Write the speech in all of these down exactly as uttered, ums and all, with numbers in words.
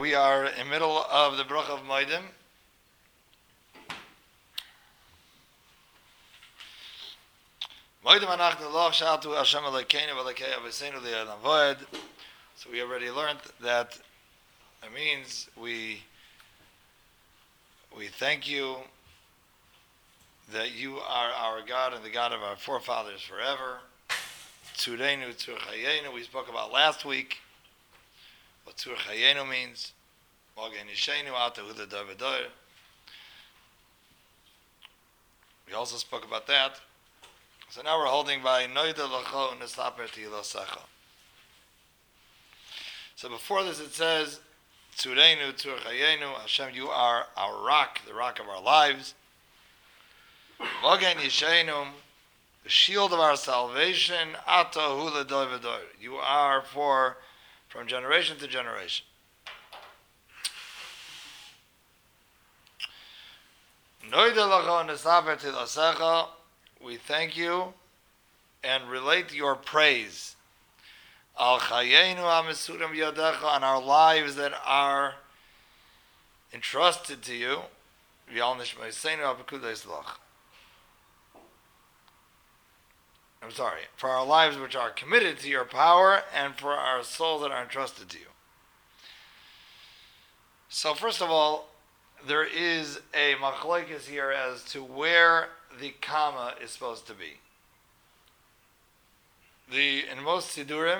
we are in the middle of the Bracha of Moedim. Moedim anachnu loch shaltu Hashem Elokeinu v'Elokei Aviseinu li'olam va'ed. So we already learned that it means we we thank you that you are our God and the God of our forefathers forever. Tzureinu tzur chayenu, we spoke about last week what tzur chayenu means. Mogen yishenu ata hu l'dor v'dor. We also spoke about that. So now we're holding by noida l'cho u'nesaper tihilosecha. So before this it says, Tzureinu tzur chayenu, Hashem, you are our rock, the rock of our lives. Mogen yishenu, the shield of our salvation, ata hu l'dor v'dor. You are for from generation to generation. Noida l'cho nesaper tihilosecha, we thank you and relate your praise. Al chayenu ha'mesurim b'yadecha, on our lives that are entrusted to you. V'al nishmeiseinu ha'pekudos lach. I'm sorry, for our lives which are committed to your power, and for our souls that are entrusted to you. So first of all, there is a machlokes here as to where the comma is supposed to be. The in most sidurim,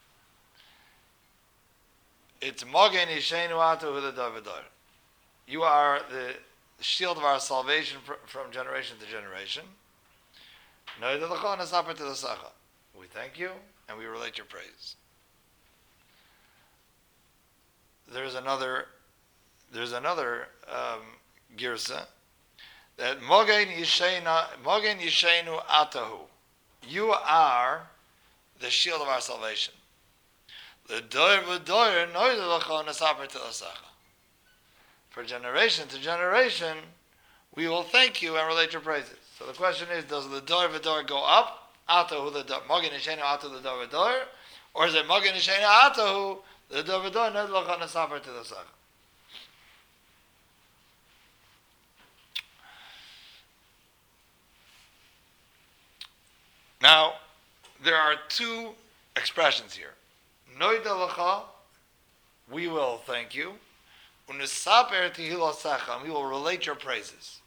it's Mogen Yishenu Atu Hu L'dor v'dor. You are the shield of our salvation from generation to generation. We thank you and we relate your praise. There's another, there's another um, girsa that Mogen Yishenu Mogen Yishenu Atahu. You are the shield of our salvation. For generation to generation, we will thank you and relate your praises. So the question is, does the dor v'dor go up? Atahu the Mogen Yishenu Atahu the dor v'dor, or is it Mogen Yishenu Atahu the dor v'dor noid l'cha nesaper tihilosecha? Now, there are two expressions here. Noida l'cha, we will thank you. Unesaper tihilosecha, and we will relate your praises.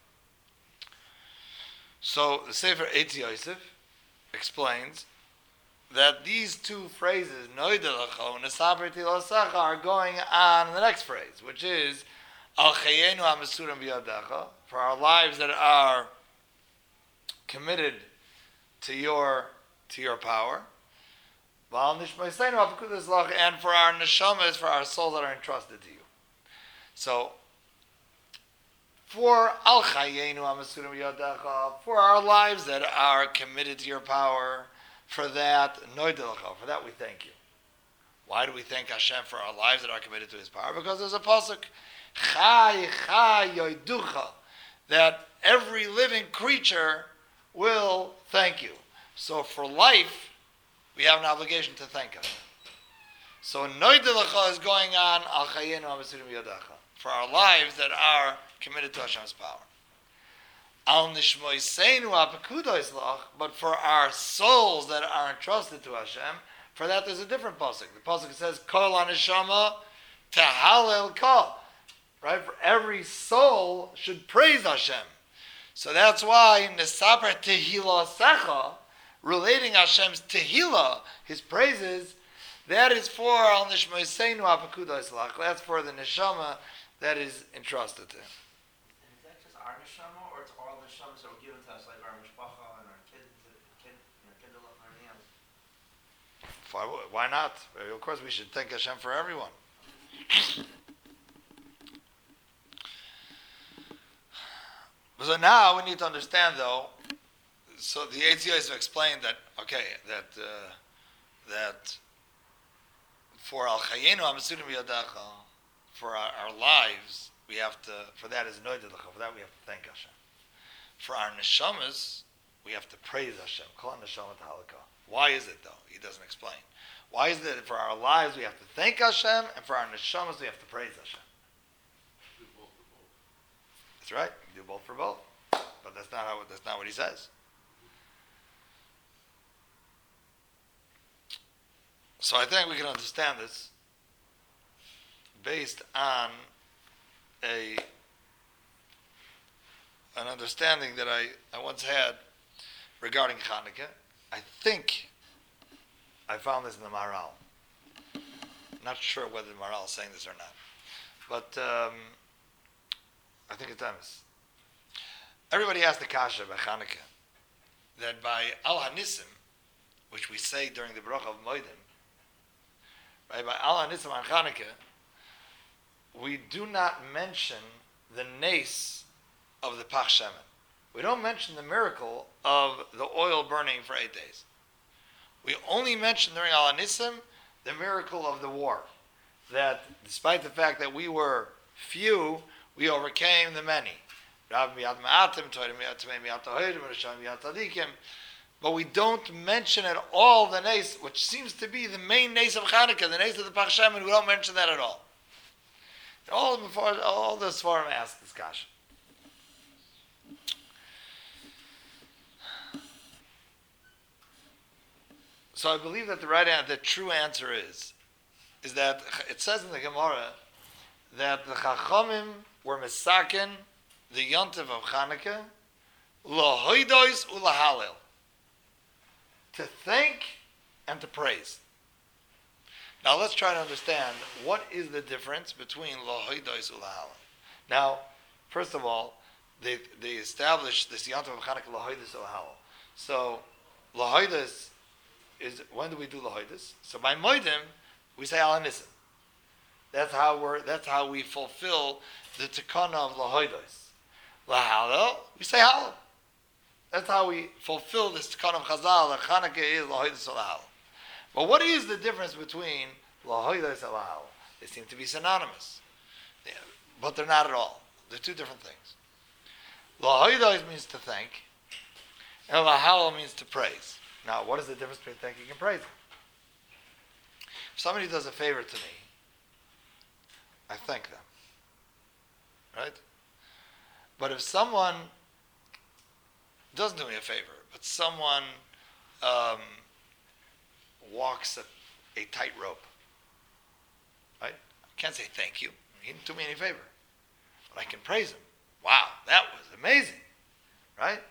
So the Sefer Eitz Yosef explains that these two phrases, Noida l'cha, Unesaper tihilosecha, are going on in the next phrase, which is Al chayenu ha'mesurim b'yadecha, for our lives that are committed to your to your power, and for our neshamas, for our souls that are entrusted to you. So, for al chayenu ha'mesurim b'yadecha, for our lives that are committed to your power, for that noida l'cha, for that we thank you. Why do we thank Hashem for our lives that are committed to His power? Because there's a pasuk, Chai Chai Yoiducha, that every living creature will thank you. So for life, we have an obligation to thank Hashem. So Noida l'cha is going on al chayenu ha'mesurim b'yadecha, for our lives that are committed to Hashem's power. Al nishmoiseinu ha'pekudos lach, but for our souls that are entrusted to Hashem, for that there's a different pasuk. The pasuk says kol haneshama tehalel kol. Right? For every soul should praise Hashem. So that's why nesaper tihilosecha, relating Hashem's tehillah, His praises, that is for al nishmoiseinu ha'pekudos lach. That's for the neshama that is entrusted to Him. And is that just our neshama, or it's all the neshamas that were given to us, like our mishpacha and our kids, kid, you know, kindle and everything else? Why, why not? Of course, we should thank Hashem for everyone. So now we need to understand, though. So the Eitz Yosef explained that okay, that uh, that for al chayenu ha'mesurim b'yadecha, for our, our lives, we have to. For that is noida l'cha. For that we have to thank Hashem. For our neshamas, we have to praise Hashem. Kol neshama t'halakah. Why is it though? He doesn't explain. Why is it for our lives we have to thank Hashem, and for our neshamas we have to praise Hashem? That's right. You do both for both, but that's not how. That's not what he says. So I think we can understand this based on a an understanding that I, I once had regarding Hanukkah. I think I found this in the Maharal. Not sure whether the Maharal is saying this or not, but um, I think it's Emes. Everybody asked the kasha by Hanukkah that by Al Hanisim, which we say during the bracha of Moedim, right, by Al Hanisim on Hanukkah, we do not mention the nace of the Pach Shemen. We don't mention the miracle of the oil burning for eight days. We only mention during Al Hanisim the miracle of the war. That despite the fact that we were few, we overcame the many. But we don't mention at all the nace, which seems to be the main nace of Hanukkah, the nace of the Pach Shemen. We don't mention that at all. All before all the Svarim ask this kasha. So I believe that the right answer, the true answer is, is that it says in the Gemara that the Chachamim were misaken the Yontiv of Chanukah lahoidos ulahalil, to thank and to praise. Now let's try to understand what is the difference between lahoidos ulahalil. Now, first of all, they they established this Yontiv of Chanukah lahoidos ulahalil. So lahoidos is, when do we do lahoidos? So by Moedim we say Al Hanisim. That's how we're. That's how we fulfill the Tekana of lahoidos. Lahalil, we say Halil. That's how we fulfill this Tekana of Chazal. That Chanukah is lahoidos ulahalil. But what is the difference between lahoidos and lahalil? They seem to be synonymous, yeah, but they're not at all. They're two different things. Lahoidos means to thank, and lahalil means to praise. Now, what is the difference between thanking and praising? If somebody does a favor to me, I thank them. Right? But if someone doesn't do me a favor, but someone um, walks a, a tightrope, right? I can't say thank you. He didn't do me any favor. But I can praise him. Wow, that was amazing. Right?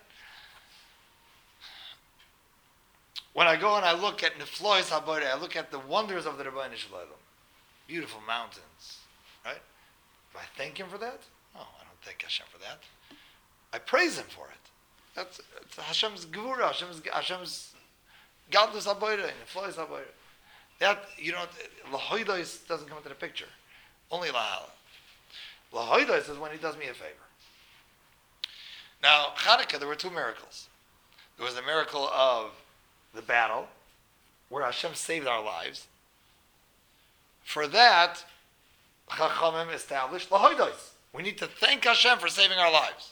When I go and I look at Niflois HaBorei, I look at the wonders of the Rebbeinu Shalom. Beautiful mountains, right? Do I thank him for that? No, I don't thank Hashem for that. I praise him for it. That's, that's Hashem's Gevura, Hashem's, Hashem's Gadlus HaBorei, Niflois HaBorei. That, you know, Lahoidos doesn't come into the picture. Only Lahala. Lahoidos is when he does me a favor. Now, Chanukah, there were two miracles. There was the miracle of the battle, where Hashem saved our lives. For that, Chachamim established lahoidos. We need to thank Hashem for saving our lives.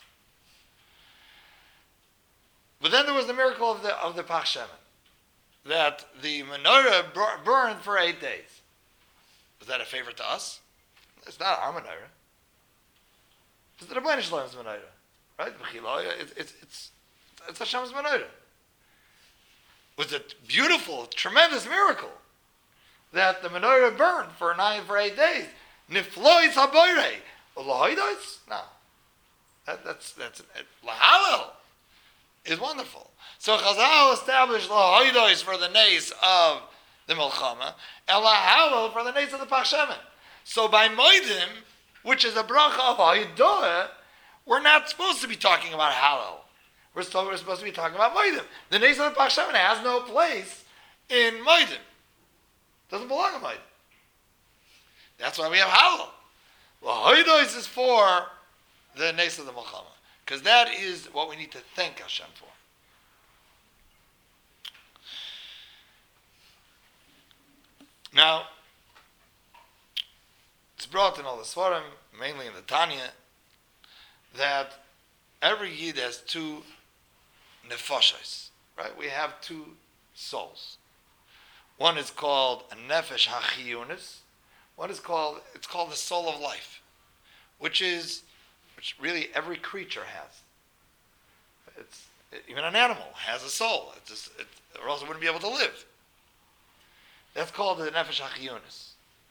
But then there was the miracle of the of the Pach Shemen, that the menorah bur- burned for eight days. Was that a favor to us? It's not our menorah. It's the Rebbeinu Shalom's menorah, right? It's it's it's, it's Hashem's menorah. Was a beautiful, tremendous miracle that the menorah burned for nine for eight days. Niflois HaBorei. Lahoidos? No. That, that's that's Lahalil is wonderful. So Chazal established Lahoidos for the nace of the Milchama and Lahalil for the nace of the Pach Shemen. So by Moedim, which is a bracha of Haidah, we're not supposed to be talking about Halil. We're, still, we're supposed to be talking about Moedim. The nace of the Pach Shemen has no place in Moedim. Doesn't belong in Moedim. That's why we have Halal. Lahoidos is for the nace of the Milchama, because that is what we need to thank Hashem for. Now, it's brought in all the Svarim, mainly in the Tanya, that every Yid has two nefashos, right? We have two souls. One is called a nefesh hachiyunis. One is called, it's called the soul of life, which is, which really every creature has. It's, even an animal has a soul, it's just, it, or else it wouldn't be able to live. That's called the nefesh hachiyunis.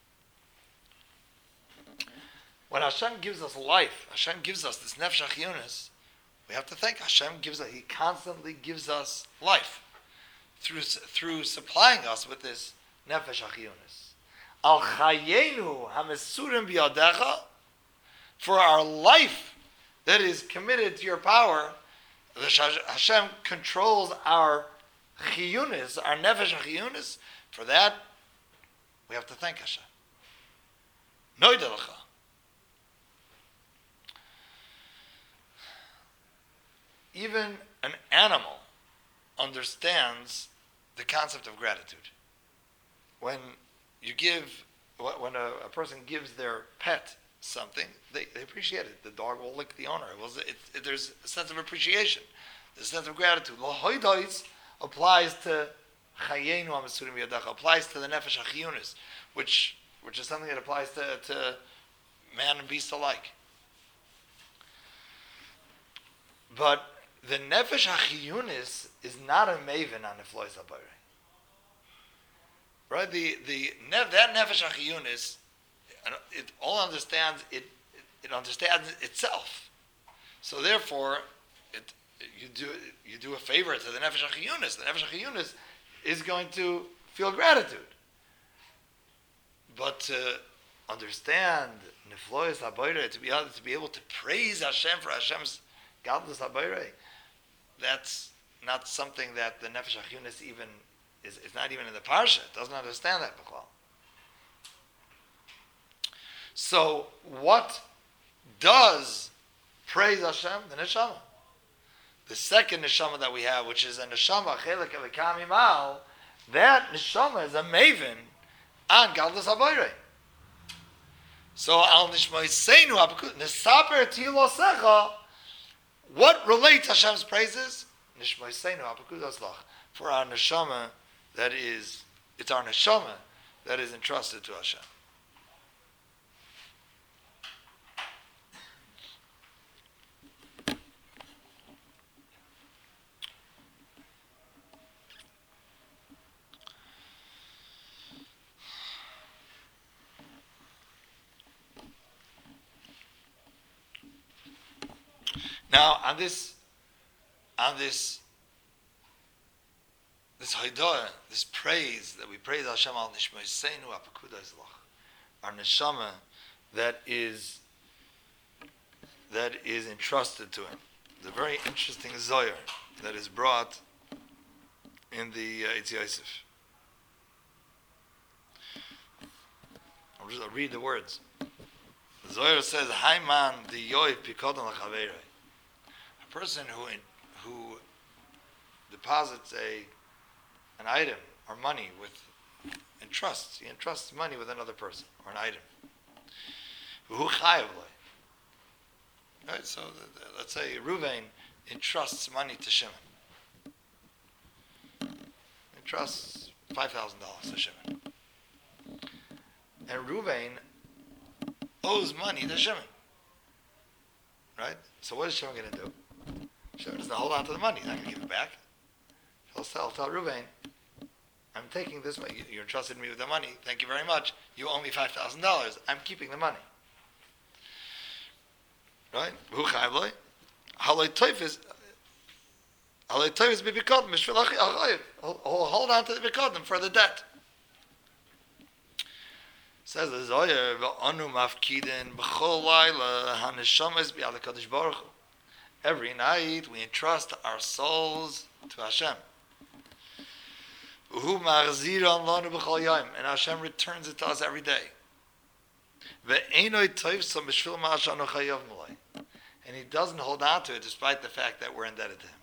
When Hashem gives us life, Hashem gives us this nefesh hachiyunis, we have to think Hashem gives us, He constantly gives us life through through supplying us with this nefesh hachiyunis. Al chayenu hamesurim biyadecha, for our life that is committed to your power, Hashem controls our chiyunis, our nefesh hachiyunis. For that, we have to thank Hashem. Noidelecha. Even an animal understands the concept of gratitude. When you give, when a, a person gives their pet something, they, they appreciate it. The dog will lick the owner. It will, it, it, there's a sense of appreciation. There's a sense of gratitude. L'hoidois applies to chayenu ha'mesurim biyadacha, applies to the nefesh hachiyunis, which which is something that applies to, to man and beast alike. But the nefesh hachiyunis is not a maven on neflois habayre. Right? The the that nefesh hachiyunis, it all understands it, it. It understands itself. So therefore, it you do you do a favor to the nefesh hachiyunis. The nefesh hachiyunis is going to feel gratitude. But to understand neflois habayre, to be able to be able to praise Hashem for Hashem's godless habayre, that's not something that the nefesh hachiyunis even is. It's not even in the parsha. It doesn't understand that b'chlal. So what does praise Hashem? The neshama. The second neshama that we have, which is a neshama chelik elikam imal, that neshama is a maven on godless habayre. So al nishmoiseinu nesaper tilosecha. What relates Hashem's praises? Nishmoiseinu hapakudas lach, for our neshama that is, it's our neshama that is entrusted to Hashem. Now, on this, on this, this haidah, this praise that we praise Hashem al nishmoiseinu hapakudas lach, our neshama that is that is entrusted to Him. The very interesting zohar that is brought in the uh, Eitz Yosef. I'll just I'll read the words. The zohar says, "Haiman the yoiv pikodon lachaveirei." A person who in, who deposits a an item or money with entrusts he entrusts money with another person or an item. Who chayav lei. Right. So the, the, let's say Ruvain entrusts money to Shimon. Entrusts five thousand dollars to Shimon, and Ruvain owes money to Shimon. Right. So what is Shimon going to do? Shimon doesn't hold on to the money. He's not going to give it back. He'll tell, tell Ruvain, I'm taking this money. You entrusted me with the money. Thank you very much. You owe me five thousand dollars. I'm keeping the money. Right? Who chayav loi? Haloi toifis. Haloi toifis bibikodim. Mishvil achayiv. Hold on to the bikodim for the debt. Says the Zohar, V'anu mafkidin b'chol laila haneshamas b'yad HaKadosh Baruch Hu. Every night we entrust our souls to Hashem. Uhu ma'achziran lanu b'chol yom, and Hashem returns it to us every day. Ve'enoi toivsa b'shvil ma'ashanu chayav malay, and He doesn't hold on to it despite the fact that we're indebted to Him.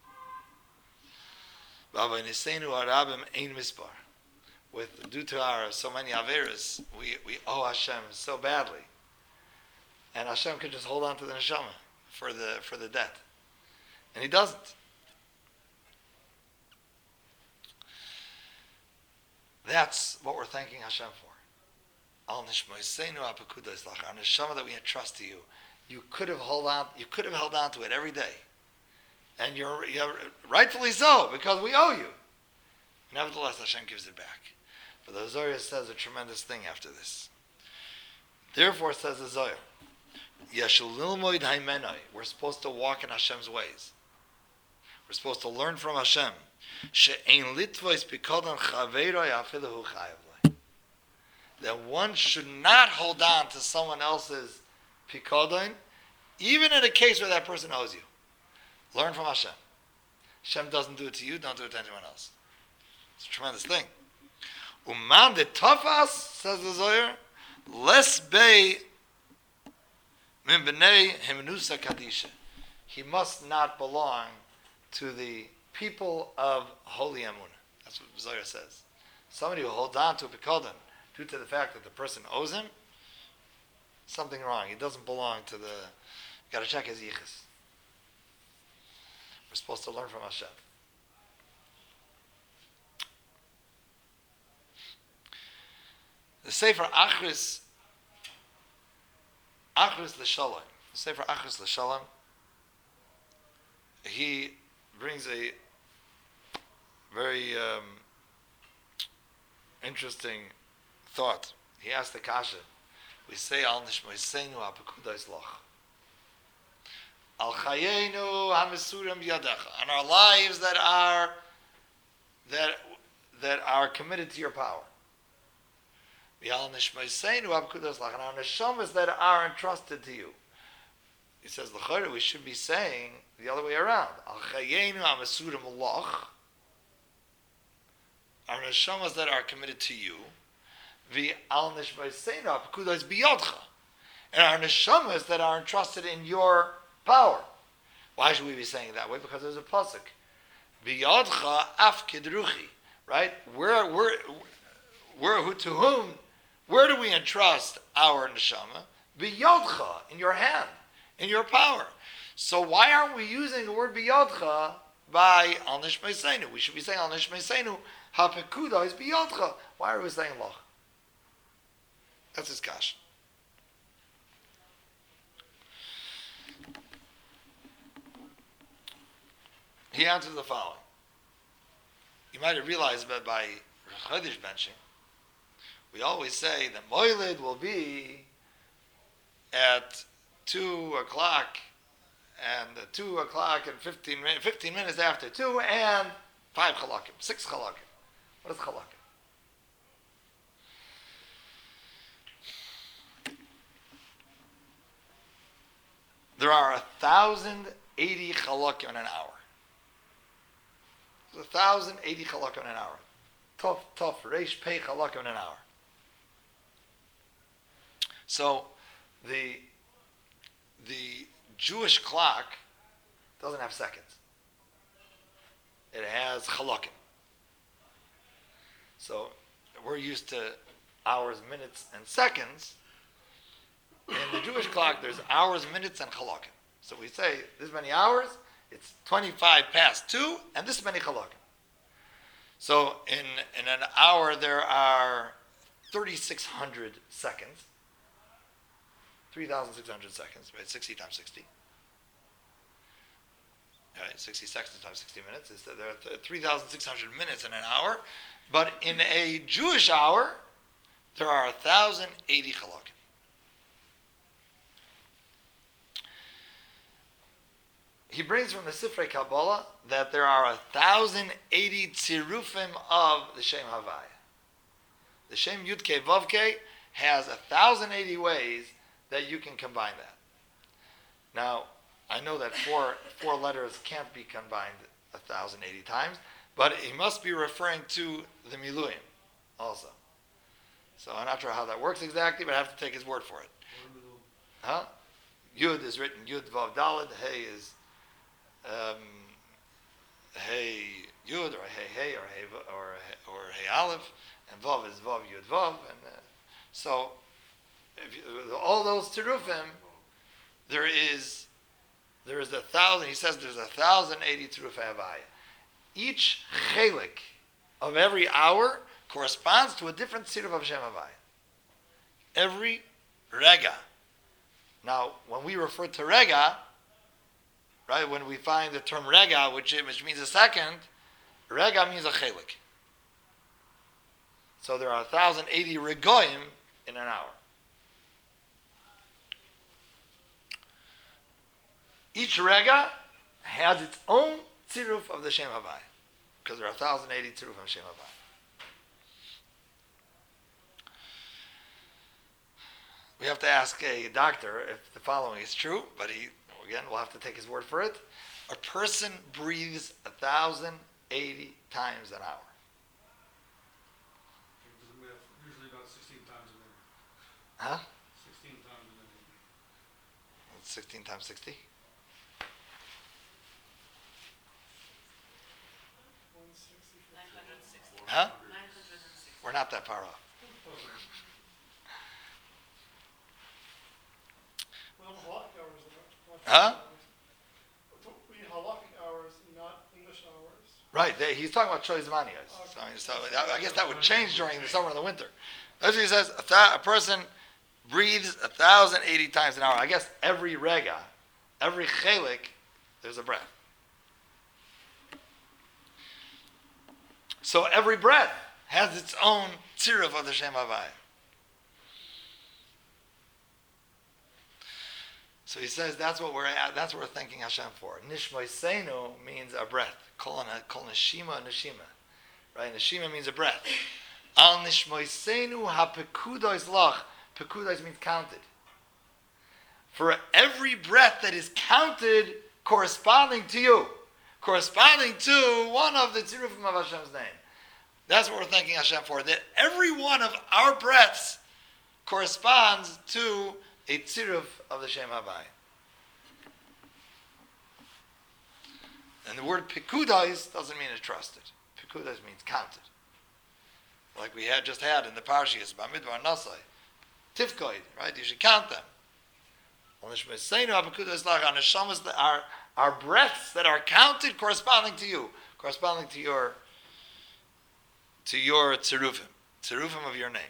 V'avayniseinu harabim ein mispar. With due to our so many averas, we we owe Hashem so badly, and Hashem could just hold on to the neshama for the for the debt, and He doesn't. That's what we're thanking Hashem for. Al nishmoiseinu apekudos lach. Our neshama that we entrust to you. You could have held on. You could have held on to it every day, and you're, you're rightfully so because we owe you. Nevertheless, Hashem gives it back. But the Zohar says a tremendous thing after this. Therefore, says the Zohar, Yeshulilmoid haimenoi. We're supposed to walk in Hashem's ways. We're supposed to learn from Hashem. She'ein litvois bikodan chaveiroi afilahu chayav. That one should not hold on to someone else's pikodon, even in a case where that person owes you. Learn from Hashem. Hashem doesn't do it to you, don't do it to anyone else. It's a tremendous thing. Uman de tafas, says the Zohar, les bei min b'nei himnusa kadisha. He must not belong to the people of holy emunah. That's what Zohar says. Somebody who holds on to a pikodon due to the fact that the person owes him, something wrong. He doesn't belong to the. You got to check his yichus. We're supposed to learn from Hashem. The Sefer Achris, Achris L'Shalom, the Sefer Achris L'Shalom, he brings a very um, interesting thought. He asked the Kasha, we say, Al Nishmoiseinu HaPekudos Lach. Al Chayenu HaMesurim B'Yadecha. On our lives that are, that, that are committed to your power. And our neshamas that are entrusted to you. He says, l'chayre, we should be saying the other way around. Al chayenu ha'mesurim loch. Our neshamas that are committed to you. V'al nishmaiseinu ha'pekudos biyodcha. And our neshamas that are entrusted in your power. Why should we be saying it that way? Because there's a pasuk. Biyodcha af kidruchi. Right? Where, where, where, who, to whom, where do we entrust our neshama? Biyodcha, in your hand, in your power. So why aren't we using the word biyodcha by al nishmeiseinu? We should be saying al nishmeiseinu hapekuda is biyodcha. Why are we saying loch? That's his kash. He answers the following. You might have realized that by Chodesh benching, we always say that Moilid will be at two o'clock and two o'clock and fifteen minutes, fifteen minutes after two and five chalakim, six chalakim. What is chalakim? There are a thousand eighty chalakim in an hour. There's a thousand eighty chalakim in an hour. Tough, tough, reish pei chalakim in an hour. So, the the Jewish clock doesn't have seconds. It has chalakim. So, we're used to hours, minutes, and seconds. In the Jewish clock, there's hours, minutes, and chalakim. So we say this many hours, it's twenty-five past two, and this many chalakim. So in, in an hour, there are thirty-six hundred seconds. three thousand six hundred seconds, right? sixty times sixty. Right, sixty seconds times sixty minutes is that there are three thousand six hundred minutes in an hour. But in a Jewish hour, there are one thousand eighty chalakim. He brings from the Sifrei Kabbalah that there are one thousand eighty tzirufim of the Shem Havaya. The Shem Yudke Vavke has one thousand eighty ways that you can combine that. Now, I know that four four letters can't be combined one thousand eighty times, but he must be referring to the Miluyim also. So I'm not sure how that works exactly, but I have to take his word for it. Huh? Yud is written Yud Vav Daled, Hey is um, Hey Yud, or Hey Hey, or Hey, or, or Hey Aleph, and Vav is Vav Yud Vav, and uh, so if you, all those terufim, there is there is a thousand. He says there's a thousand eighty terufim havaya. Each chelik of every hour corresponds to a different tziruf of Shem Havai. Every rega. Now, when we refer to rega, right, when we find the term rega, which, which means a second, rega means a chelik. So there are one thousand eighty regoim in an hour. Each rega has its own tziruf of the Shem Havai, because there are one thousand eighty tziruf of Shem Havai. We have to ask a doctor if the following is true, but he, again, we'll have to take his word for it. A person breathes one thousand eighty times an hour. Usually about sixteen times a minute. Huh? sixteen times a minute. That's sixteen times sixty? nine hundred sixty. Huh? nine hundred sixty. We're not that far off. Well, halakhic hours are not- Huh? We need halakhic hours, not English hours. Right, they, he's talking about choice manias. So, I mean, so I, I guess that would change during the summer and the winter. That's what he says. A, th- a person breathes one thousand eighty times an hour. I guess every rega, every chelik, there's a breath. So every breath has its own tziruf of the Shem Havai. So he says that's what we're at, that's what we're thanking Hashem for. Nishmoisenu means a breath. Kol kol neshima neshima. Right? Neshima means a breath. Al nishmoisenu hapekudos lach. Pekudos means counted. For every breath that is counted corresponding to you, corresponding to one of the tzirufim of Hashem's name. That's what we're thanking Hashem for. That every one of our breaths corresponds to a tziruf of the Shem Havai. And the word pikudais doesn't mean trusted. Pikudais means counted. Like we had just had in the Parshiyas, Bamidbar Nasai. Tifkoid, right? You should count them. Our, our breaths that are counted corresponding to you, corresponding to your to your tzirufim, tzirufim of your name.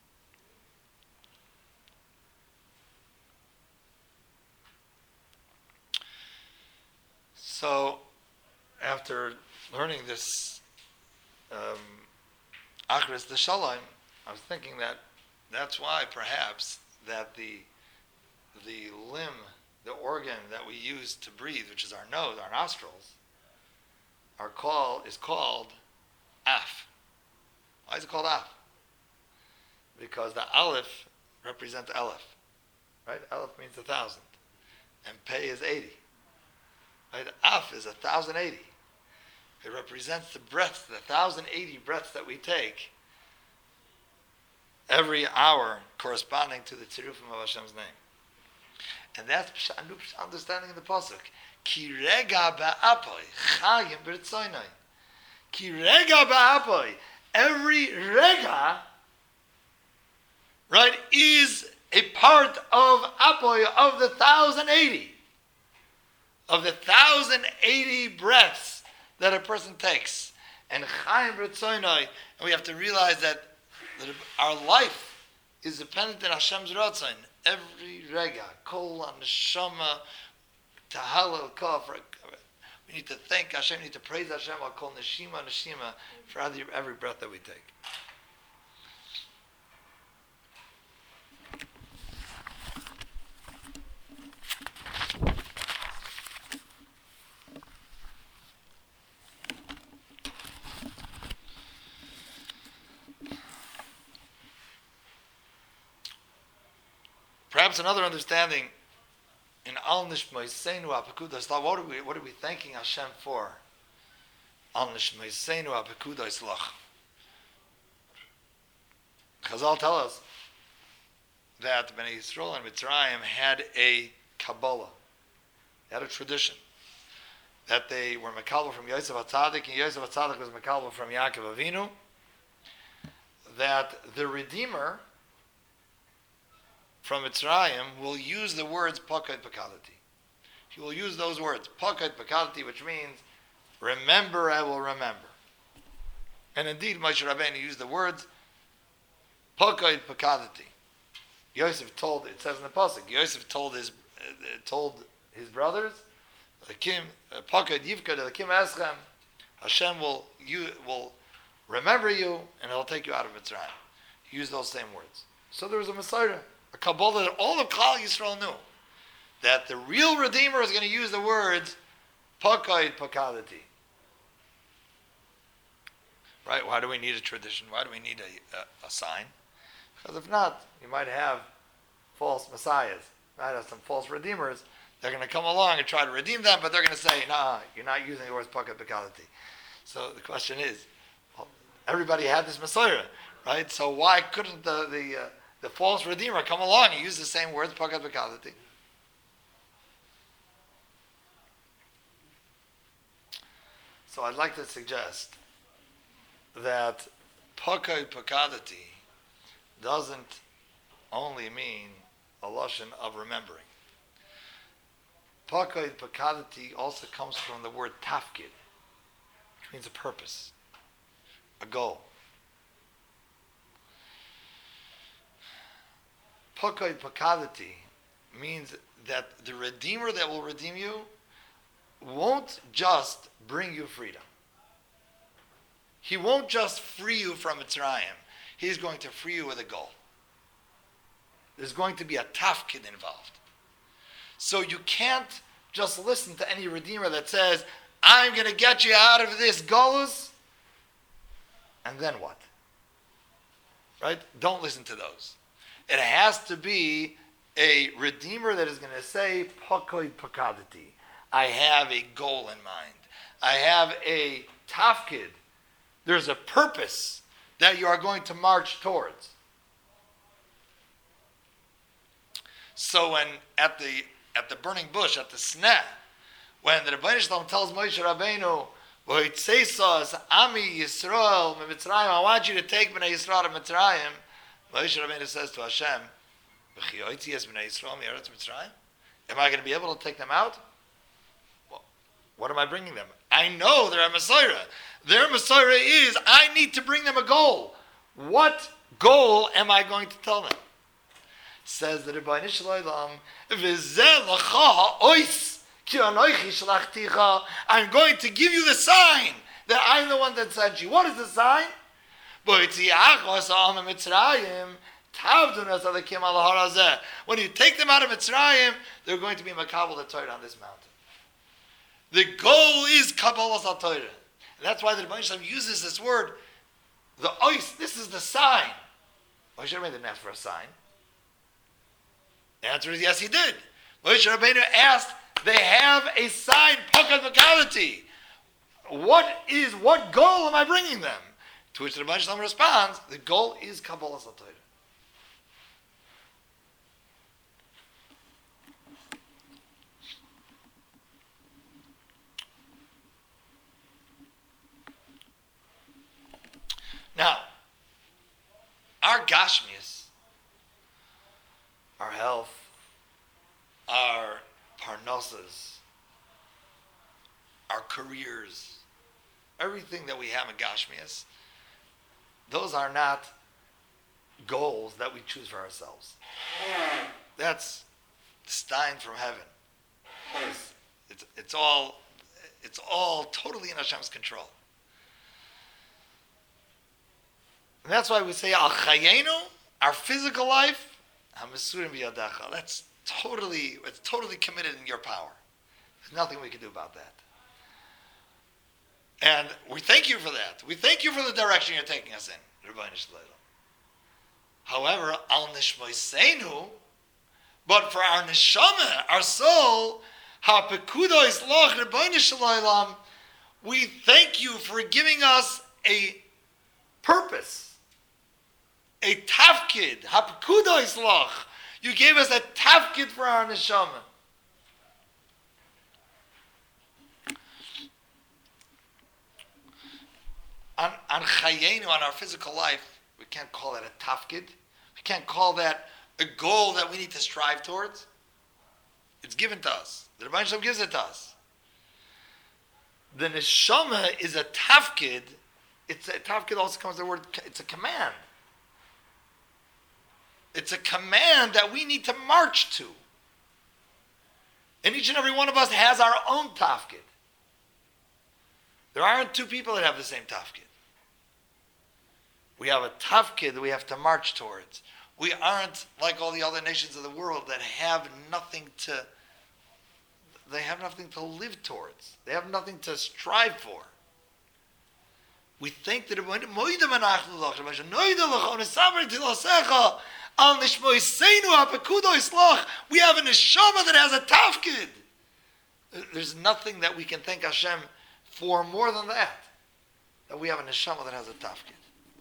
So, after learning this um, Achris the Shalom, I was thinking that that's why perhaps that the the limb, the organ that we use to breathe, which is our nose, our nostrils, our call is called af. Why is it called af? Because the aleph represents aleph, right? Aleph means a thousand, and pei is eighty. Right? Af is a thousand eighty. It represents the breaths, the thousand eighty breaths that we take every hour, corresponding to the tzirufim of Hashem's name. And that's understanding in the pasuk. Ki rega ba'apoi chayim b'ritzoynai. Ki rega ba'apoi. Every rega, right, is a part of apoi, of the one thousand eighty. Of the one thousand eighty breaths that a person takes. And chayim b'ritzoynai. And we have to realize that, that our life is dependent on Hashem's ratzon. Every rega, kol neshama, tahalel kaf. We need to thank Hashem. We need to praise Hashem. Kol neshima neshima for every, every breath that we take. Perhaps another understanding in Al Nishmoisenu Apekudos. What are we what are we thanking Hashem for? Al Nishmoisenu Apekudos Lach. Chazal tell us that Bnei Yisrael and Mitzrayim had a Kabbalah, they had a tradition that they were Mekalba from Yosef HaTzadik, and Yosef HaTzadik was Mekalba from Yaakov Avinu. That the Redeemer from Mitzrayim will use the words Pakad Pakadati. He will use those words, Pakad Pakadati, which means, remember, I will remember. And indeed, Moshe Rabbeinu used the words Pokoid Pakadati. Yosef told, it says in the pasuk, Yosef told his uh, told his brothers, Lakim Pokoid Yivkod Lakim Eschem, Hashem will you will remember you and He'll take you out of Mitzrayim. He used those same words. So there was a Messiah, a Kabbalah that all of Klal Yisrael knew that the real Redeemer is going to use the words Pokoid Pakadati. Right? Why do we need a tradition? Why do we need a, a, a sign? Because if not, you might have false messiahs. You might have some false redeemers. They're going to come along and try to redeem them, but they're going to say, nah, you're not using the words Pokoid Pakadati. So the question is, well, everybody had this Messiah, right? So why couldn't the the, uh, the false redeemer come along and use the same words Pokoid Pakadati? So I'd like to suggest that Pokoid Pakadati doesn't only mean a lashon of remembering. Pokoid Pakadati also comes from the word tafkid, which means a purpose, a goal. Pokoid Pakadati means that the Redeemer that will redeem you won't just bring you freedom. He won't just free you from Mitzrayim. He's going to free you with a goal. There's going to be a tafkid involved. So you can't just listen to any Redeemer that says, I'm going to get you out of this golus, and then what? Right? Don't listen to those. It has to be a Redeemer that is going to say, Pokoid Pakadati. I have a goal in mind. I have a tafkid. There's a purpose that you are going to march towards. So when at the at the burning bush, at the sneh, when the Rebbeinu Shalom tells Moshe Rabbeinu, "V'hoitzeisas Ami Yisrael Mitzrayim," I want you to take Bnei Yisrael to Mitzrayim. Moshe Rabbeinu says to Hashem, "V'chiyotzi Bnei Yisrael mi'eretz Mitzrayim." Am I going to be able to take them out? Well, what am I bringing them? I know they're a Messiah. Their Messiah is, I need to bring them a goal. What goal am I going to tell them? Says the Rebbeinu Shalom, "V'zeh l'cha ois ki anochi shlachticha." I'm going to give you the sign that I'm the one that sent you. What is the sign? Bo'etziachos ha'am Mitzrayim tavdunas alekim al har hazeh. When you take them out of Mitzrayim, they're going to be makabel the Torah on this mountain. The goal is Kabbalas HaTorah. And that's why the Rebbeinu Shalom uses this word, the ois. This is the sign. Moshe Rabbeinu didn't ask for a sign. The answer is yes, he did. Moshe Rabbeinu asked, they have a sign, Pokoid Pakadati. What is, what goal am I bringing them? To which the Rebbeinu Shalom responds, the goal is Kabbalas HaTorah. Now, our gashmias, our health, our parnosas, our careers, everything that we have in gashmias, those are not goals that we choose for ourselves. That's stein from heaven. It's, it's, it's all, it's all totally in Hashem's control. And that's why we say, Al Chayenu, our physical life, HaMesurim B'Yadecha. That's totally, it's totally committed in your power. There's nothing we can do about that. And we thank you for that. We thank you for the direction you're taking us in, Rebbeinu Shalom. However, Al Nishmoiseinu, but for our neshama, our soul, HaPekudo Islach Rebbeinu Shalom, we thank you for giving us a purpose. A tafkid, hapkudo islach. You gave us a tafkid for our neshama. On, on chayenu, on our physical life, we can't call that a tafkid. We can't call that a goal that we need to strive towards. It's given to us. The Rebbeinu Shalom gives it to us. The neshama is a tafkid It's a tafkid also comes from the word. It's a command. It's a command that we need to march to. And each and every one of us has our own tafkid. There aren't two people that have the same tafkid. We have a tafkid that we have to march towards. We aren't like all the other nations of the world that have nothing to, they have nothing to live towards. They have nothing to strive for. We think that we have a neshama that has a tafkid. There's nothing that we can thank Hashem for more than that. That we have a neshama that has a tafkid.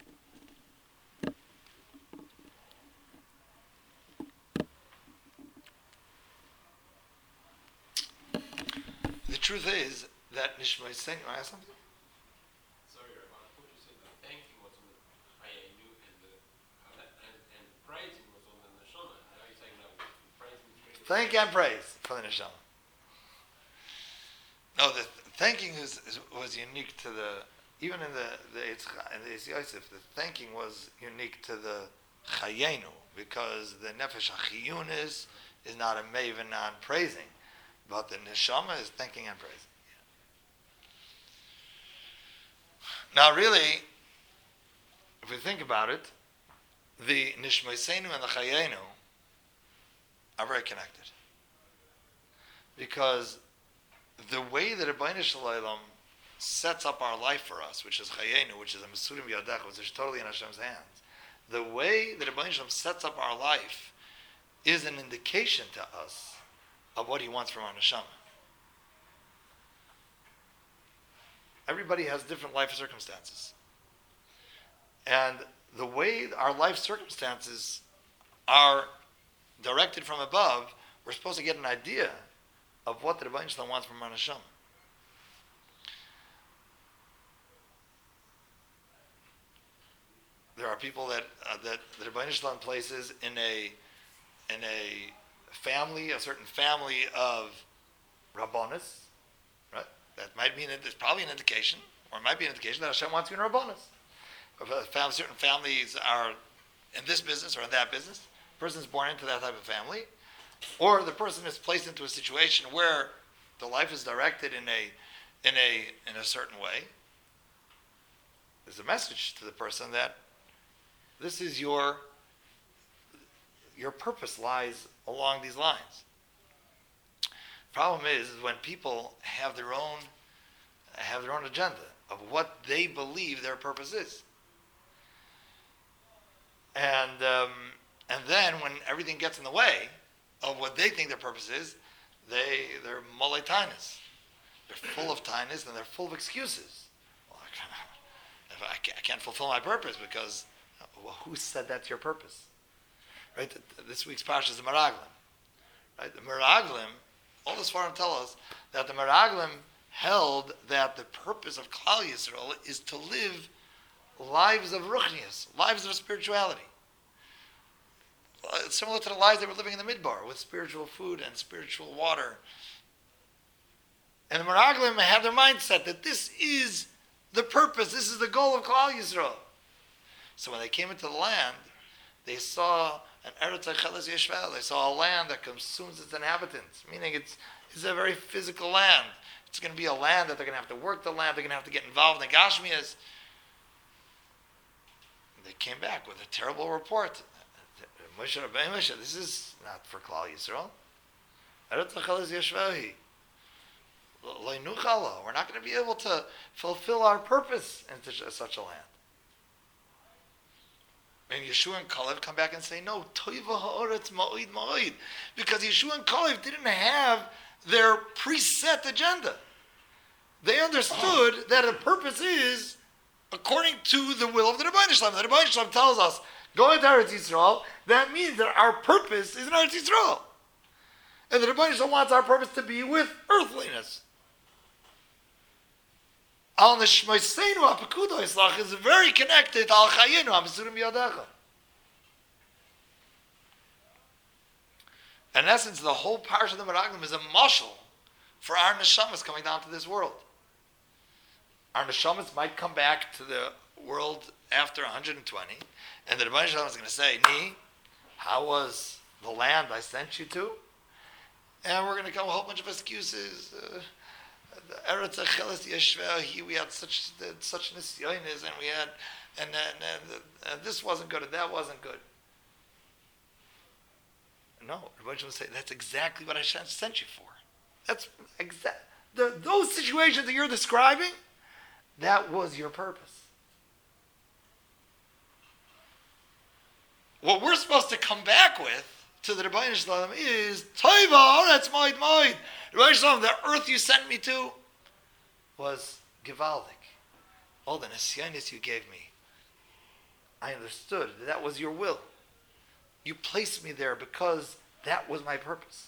The truth is that Nishma is saying, I have something? Sorry, Rabbi, I thought you said that thanking was on the Hayenu and the and, and praising was on the Neshama. Now you're saying no, praising is really Thank and praise for the neshama. No, the th- thanking is, is, was unique to the, even in the the Yitzcha, in the Yis Yosef, the thanking was unique to the Chayenu, because the Nefesh HaChiyun is, is not a maven on praising, but the neshama is thanking and praising. Now, really, if we think about it, the Nishmaisenu and the Chayenu are very connected. Because the way that Rebbeinu Shalom sets up our life for us, which is Chayenu, which is a Mesurim Yadech, which is totally in Hashem's hands, the way that Rebbeinu Shalom sets up our life is an indication to us of what He wants from our neshama. Everybody has different life circumstances. And the way our life circumstances are directed from above, we're supposed to get an idea of what the Rebbeinu Shalom wants from our neshama. There are people that uh, that the Rebbeinu Shalom places in a in a family, a certain family of Rabbonis, right? That might mean that there's probably an indication, or it might be an indication that Hashem wants you in Rabbonis. If a fam- certain families are in this business or in that business, the person's born into that type of family, or the person is placed into a situation where the life is directed in a in a in a certain way. There's a message to the person that this is your your purpose lies along these lines. Problem is, is when people have their own have their own agenda of what they believe their purpose is, and um, and then when everything gets in the way of what they think their purpose is, they they're mulay tainis. They're full of tainis and they're full of excuses. Well, I can't, if I can't, I can't fulfill my purpose because, well, who said that's your purpose? Right. This week's parsha is the Meraglim. Right. The Meraglim. All the Sfarim tell us that the Meraglim held that the purpose of Klal Yisrael is to live lives of ruchnius, lives of spirituality. It's similar to the lives they were living in the Midbar, with spiritual food and spiritual water. And the Meraglim had their mindset that this is the purpose, this is the goal of Klal Yisrael. So when they came into the land, they saw an Eretz HaCheles Yeshvel. They saw a land that consumes its inhabitants, meaning it's, it's a very physical land. It's going to be a land that they're going to have to work the land, they're going to have to get involved in the Gashmias. They came back with a terrible report. Moshe Rabbeinu, Moshe, this is not for Klal Yisrael. Eretz HaCheles Yeshvel. We're not going to be able to fulfill our purpose in such a land. And Yeshua and Kalev come back and say, no, Toiva ha'oretz ma'oid ma'oid. Because Yeshua and Kalev didn't have their preset agenda. They understood that the purpose is according to the will of the Rebbeinu Shalom. The Rebbeinu Shalom tells us, go into Eretz Yisrael. That means that our purpose is in Eretz Yisrael. And the Rebbeinu Shalom wants our purpose to be with earthliness. Al Nishmoiseinu HaPekudo Yislach is very connected to Al Chayenu HaMesurim B'Yadecha. In essence, the whole parsha of the Meraglim is a mashal for our neshamas coming down to this world. Our neshamas might come back to the world after one hundred twenty, and the Rebbeinu Shalom is going to say, Ni, how was the land I sent you to? And we're going to come a whole bunch of excuses. Uh, the Eretz Acheles Yeshveh, he we had such such nisyonis, and we had, and, and, and, and this wasn't good, and that wasn't good. No, the Rebbeinu will say that's exactly what I sent you for. That's exact. The, those situations that you're describing, that was your purpose. What we're supposed to come back with to the Rebbeinu Shalom is Toiva, that's Moed Moed. Rebbeinu Shalom, the earth you sent me to was Givaldik. All the nisyonis you gave me, I understood that that was your will. You placed me there because that was my purpose.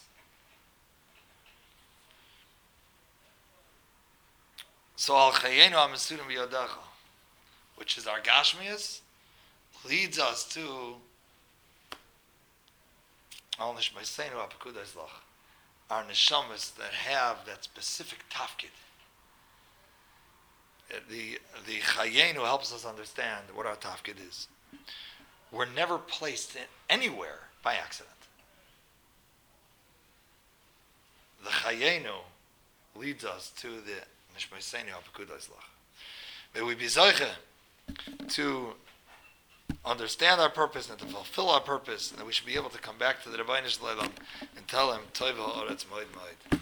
So Al Chayenu HaMesurim B'Yodecha, which is our Gashmias, leads us to Al Nishmaseinu HaPekudas Lach, our neshamas that have that specific tafkid. The the Chayenu helps us understand what our tafkid is. We're never placed in anywhere by accident. The Chayenu leads us to the Nishmaseinu HaPekudas Lach. May we be zeiche to understand our purpose and to fulfill our purpose, and that we should be able to come back to the Rebbeinu Shalom and tell him, Toiva Oretz Moed Moed.